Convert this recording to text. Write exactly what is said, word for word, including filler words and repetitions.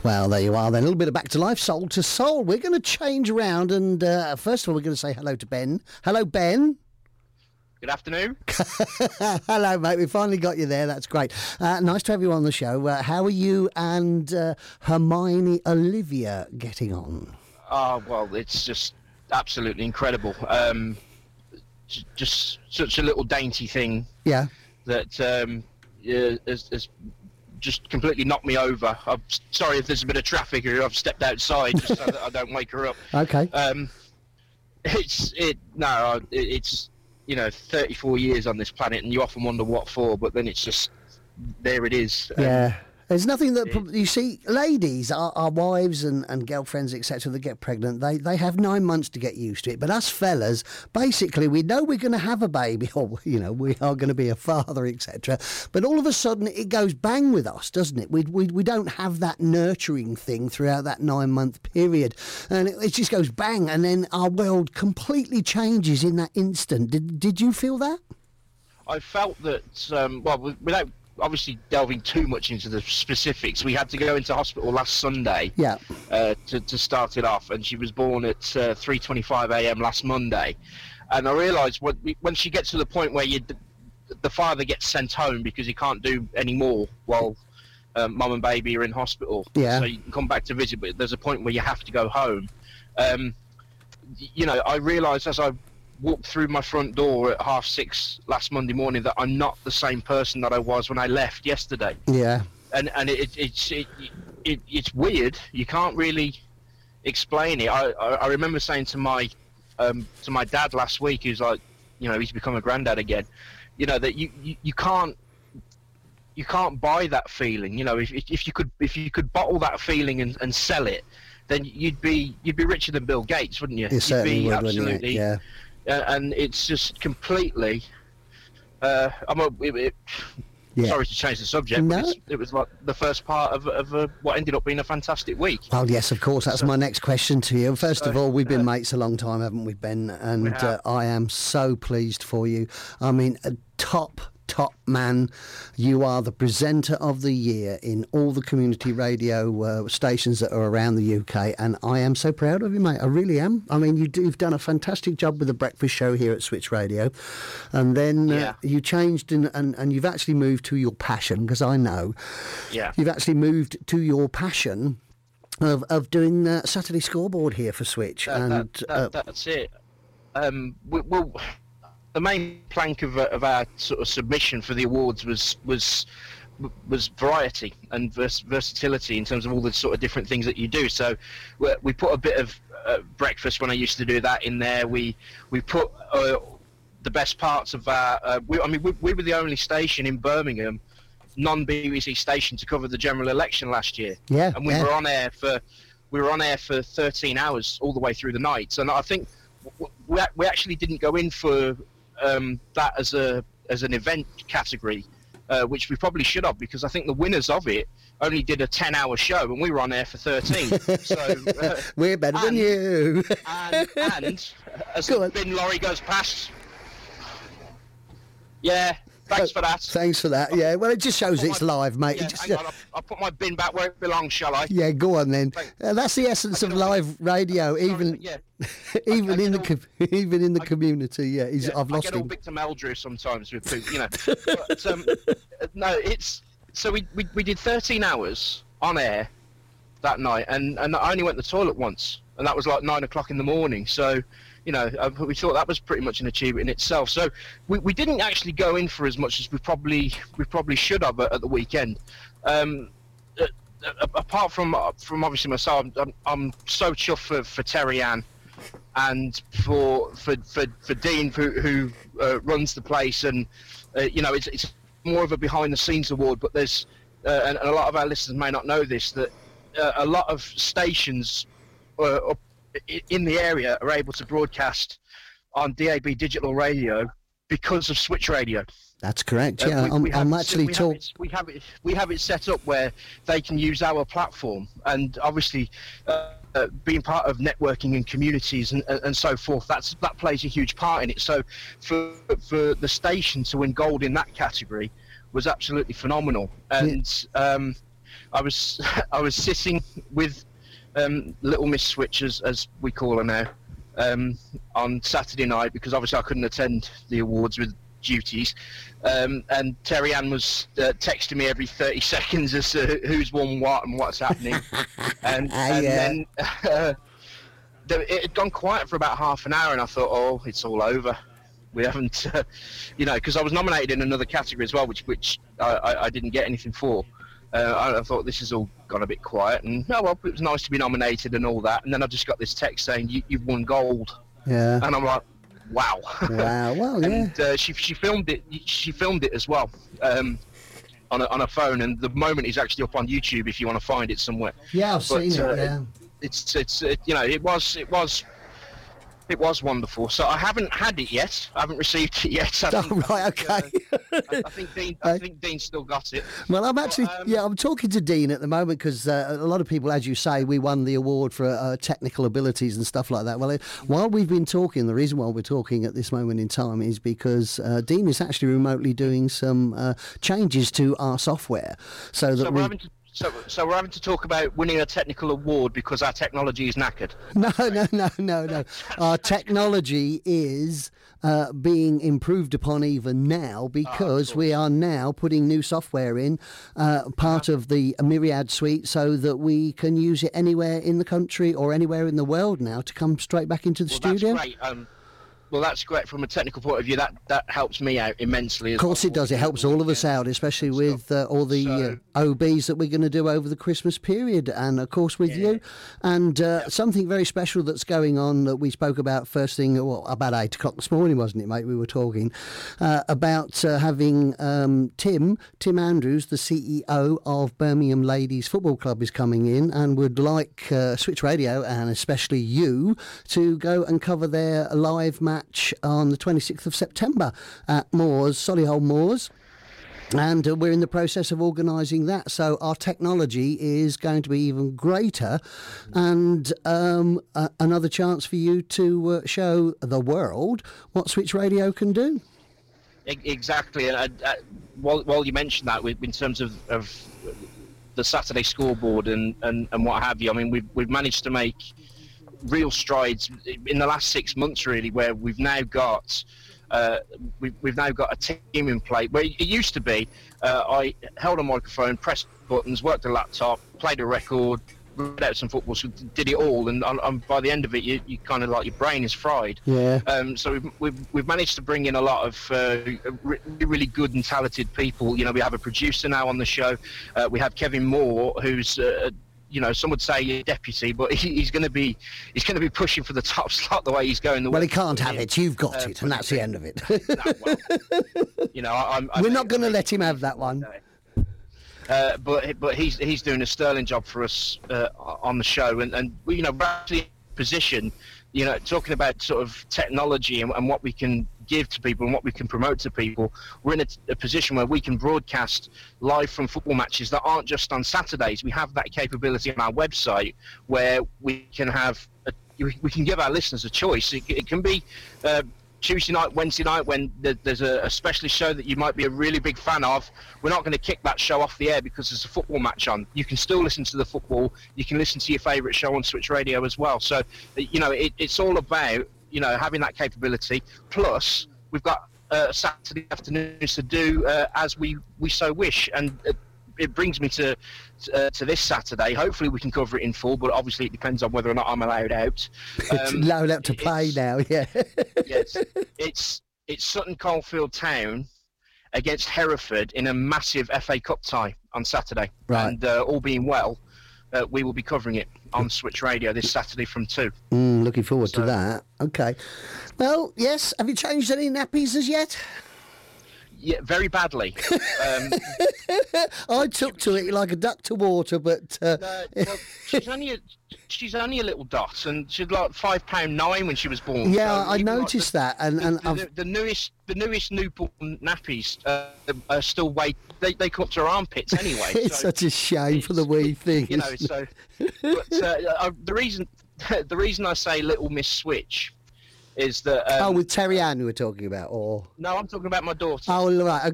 Well, there you are then. A little bit of Back to Life, Soul to Soul. We're going to change around and uh, first of all we're going to say hello to Ben. Hello, Ben. Good afternoon. Hello, mate. We finally got you there. That's great. Uh, nice to have you on the show. Uh, how are you and uh, Hermione Olivia getting on? Oh, well, it's just absolutely incredible. Um, j- just such a little dainty thing. Yeah. That um, uh, has, has just completely knocked me over. I'm sorry if there's a bit of traffic here. I've stepped outside just so that I don't wake her up. Okay. Um, it's it no, it, it's. You know, thirty-four years on this planet, and you often wonder what for, but then it's just, there it is. Yeah. Um, There's nothing that, it, you see, ladies, our, our wives and, and girlfriends, et cetera, that get pregnant, they, they have nine months to get used to it. But us fellas, basically, we know we're going to have a baby, or, you know, we are going to be a father, et cetera. But all of a sudden, it goes bang with us, doesn't it? We we, we don't have that nurturing thing throughout that nine-month period. And it, it just goes bang, and then our world completely changes in that instant. Did, did you feel that? I felt that, um, well, without obviously delving too much into the specifics, we had to go into hospital last Sunday yeah. uh, to, to start it off, and she was born at uh, three twenty-five a.m. last Monday. And I realised when, when she gets to the point where you, the father gets sent home because he can't do any more while um, mum and baby are in hospital, yeah. so you can come back to visit, but there's a point where you have to go home. Um, you know, I realised as I walked through my front door at half six last Monday morning that I'm not the same person that I was when I left yesterday. Yeah. And and it, it's it, it it's weird. You can't really explain it. I I, I remember saying to my um, to my dad last week, who's like, you know, he's become a granddad again. You know that you, you, you can't you can't buy that feeling. You know, if if you could if you could bottle that feeling and, and sell it, then you'd be you'd be richer than Bill Gates, wouldn't you? You certainly you'd be would, absolutely, wouldn't you? Yeah. Uh, and it's just completely. Uh, I'm a. It, it, yeah. Sorry to change the subject, no. but it's, it was like the first part of, of a, what ended up being a fantastic week. Well, yes, of course. That's so, my next question to you. First so, of all, we've been uh, mates a long time, haven't we, Ben? And we uh, I am so pleased for you. I mean, a top. Top man, you are the presenter of the year in all the community radio uh, stations that are around the U K, and I am so proud of you, mate. I really am. I mean, you do, you've done a fantastic job with the breakfast show here at Switch Radio, and then uh, yeah. you changed and, and, and you've actually moved to your passion, because I know yeah. you've actually moved to your passion of, of doing uh, Saturday Scoreboard here for Switch. That, and that, that, uh, that's it. Um, we, well, the main plank of, of our sort of submission for the awards was was was variety and vers- versatility in terms of all the sort of different things that you do. So we, we put a bit of uh, breakfast when I used to do that in there. We we put uh, the best parts of our. Uh, we, I mean, we, we were the only station in Birmingham, non-B B C station, to cover the general election last year. Yeah, and we yeah. were on air for we were on air for thirteen hours all the way through the night. And I think we we actually didn't go in for. Um, that as a as an event category, uh, which we probably should have, because I think the winners of it only did a ten hour show and we were on air for thirteen. So uh, we're better and, than you. and, and as Go the on. bin lorry goes past, yeah. Thanks for that. Thanks for that. Yeah, well, it just shows it's my, live, mate. Yeah, It just, hang on, I'll, I'll put my bin back where it belongs, shall I? Yeah, go on then. Uh, that's the essence of live radio, even yeah. even I, I in the all, com- even in the I, community. Yeah, he's, yeah I've lost I get him. all Victor Meldrew sometimes with poop, you know. But um, no, it's so we, we we did thirteen hours on air that night, and and I only went to the toilet once, and that was like nine o'clock in the morning. So. You know, we thought that was pretty much an achievement in itself. So we, we didn't actually go in for as much as we probably we probably should have at, at the weekend. Um, uh, uh, apart from from obviously myself, I'm, I'm so chuffed for, for Terry Ann and for for for, for Dean, who, who uh, runs the place. And uh, you know, it's it's more of a behind the scenes award. But there's uh, and, and a lot of our listeners may not know this, that uh, a lot of stations uh, up in the area are able to broadcast on D A B digital radio because of Switch Radio. That's correct. Yeah, uh, we, I'm, we I'm have, actually we talking. Have we have it. We have it set up where they can use our platform, and obviously, uh, uh, being part of networking and communities and, and, and so forth. That's that plays a huge part in it. So, for for the station to win gold in that category was absolutely phenomenal. And yeah. um, I was I was sitting with um, Little Miss Switch, as, as we call her now, um, on Saturday night, because obviously I couldn't attend the awards with duties, um, and Terry Ann was uh, texting me every thirty seconds as to who's won what and what's happening, and, and yeah. then uh, it had gone quiet for about half an hour, and I thought, oh, it's all over. We haven't, uh, you know, because I was nominated in another category as well, which which I, I, I didn't get anything for. Uh, I, I thought this has all gone a bit quiet, and oh well, it was nice to be nominated and all that. And then I just got this text saying you, you've won gold. Yeah. And I'm like, wow. Wow. Well, yeah. And uh, she she filmed it. She filmed it as well um, on a, on a phone, and the moment is actually up on YouTube if you want to find it somewhere. Yeah, I've But, seen uh, it. Yeah. It's it's it, you know it was it was. It was wonderful. So I haven't had it yet. I haven't received it yet. I Oh, think, right, okay. uh, I, I think Dean. I think Dean still got it. Well, I'm actually, But, um, yeah, I'm talking to Dean at the moment because uh, a lot of people, as you say, we won the award for uh, technical abilities and stuff like that. Well, it, while we've been talking, the reason why we're talking at this moment in time is because uh, Dean is actually remotely doing some uh, changes to our software, so that So we. we're having to. So, so we're having to talk about winning a technical award because our technology is knackered. No, no, no, no, no. Our technology is uh, being improved upon even now because Oh, we are now putting new software in, uh, part of the Myriad suite, so that we can use it anywhere in the country or anywhere in the world now to come straight back into the Well, studio. that's great. Um, well, that's great from a technical point of view. That that helps me out immensely. Of course it does. It helps all of us out, especially with uh, all the So- uh, O Bs that we're going to do over the Christmas period, and of course with you. And uh, something very special that's going on that we spoke about first thing, well, about eight o'clock this morning, wasn't it, mate? We were talking uh, about uh, having um, Tim, Tim Andrews, the C E O of Birmingham Ladies Football Club, is coming in and would like uh, Switch Radio, and especially you, to go and cover their live match on the twenty-sixth of September at Moors, Solihull Moors. And uh, we're in the process of organising that. So our technology is going to be even greater, and um, uh, another chance for you to uh, show the world what Switch Radio can do. E- Exactly. And uh, uh, while, while you mentioned that, with- in terms of, of the Saturday scoreboard and, and, and what have you, I mean, we've we've managed to make real strides in the last six months, really, where we've now got uh, we've, we've now got a team in play. Where it used to be, uh, I held a microphone, pressed buttons, worked a laptop, played a record, read out some football, so did it all, and, and by the end of it, you, you kind of like your brain is fried. Yeah. Um, so we've, we've we've managed to bring in a lot of uh, really, really good and talented people. You know, we have a producer now on the show. Uh, we have Kevin Moore, who's uh, you know, some would say a deputy, but he, he's going to be he's going to be pushing for the top slot the way he's going. The Well, way he can't have in. it. You've got Uh, it, and that's the end of it. No, well, you know, I, I'm, I We're may- not going to let him have that one. Uh, but but he's he's doing a sterling job for us uh, on the show, and and you know, we're actually in a position, you know, talking about sort of technology and, and what we can give to people and what we can promote to people. We're in a, a position where we can broadcast live from football matches that aren't just on Saturdays. We have that capability on our website where we can have a, we can give our listeners a choice. It, it can be uh, Tuesday night, Wednesday night, when there's a, a specialist show that you might be a really big fan of. We're not going to kick that show off the air because there's a football match on. You can still listen to the football. You can listen to your favourite show on Switch Radio as well. So, you know, it, it's all about, you know, having that capability. Plus, we've got uh, Saturday afternoons to do uh, as we, we so wish. And uh, it brings me to uh, to this Saturday. Hopefully we can cover it in full, but obviously it depends on whether or not I'm allowed out. It's Um, loud up to play it's- now, yeah. yes, it's it's Sutton Coldfield Town against Hereford in a massive F A Cup tie on Saturday. Right. And uh, all being well, uh, we will be covering it on Switch Radio this Saturday from two. Mm, looking forward to So- that. Okay. Well, yes. Have you changed any nappies as yet? Yeah, very badly. Um, I took to it like a duck to water, but uh, uh, well, she's only a, she's only a little dot, and she's like five pound nine when she was born. yeah, So I even like noticed the, that, and, and the, I've, the, the newest the newest newborn nappies uh, are still way they, they come up to her armpits anyway. it's so, such a shame for the wee thing. you know, so but uh, I, the reason the reason I say Little Miss Switch is that um, oh, with Terry Ann we were talking about, or no, I'm talking about my daughter. oh, right,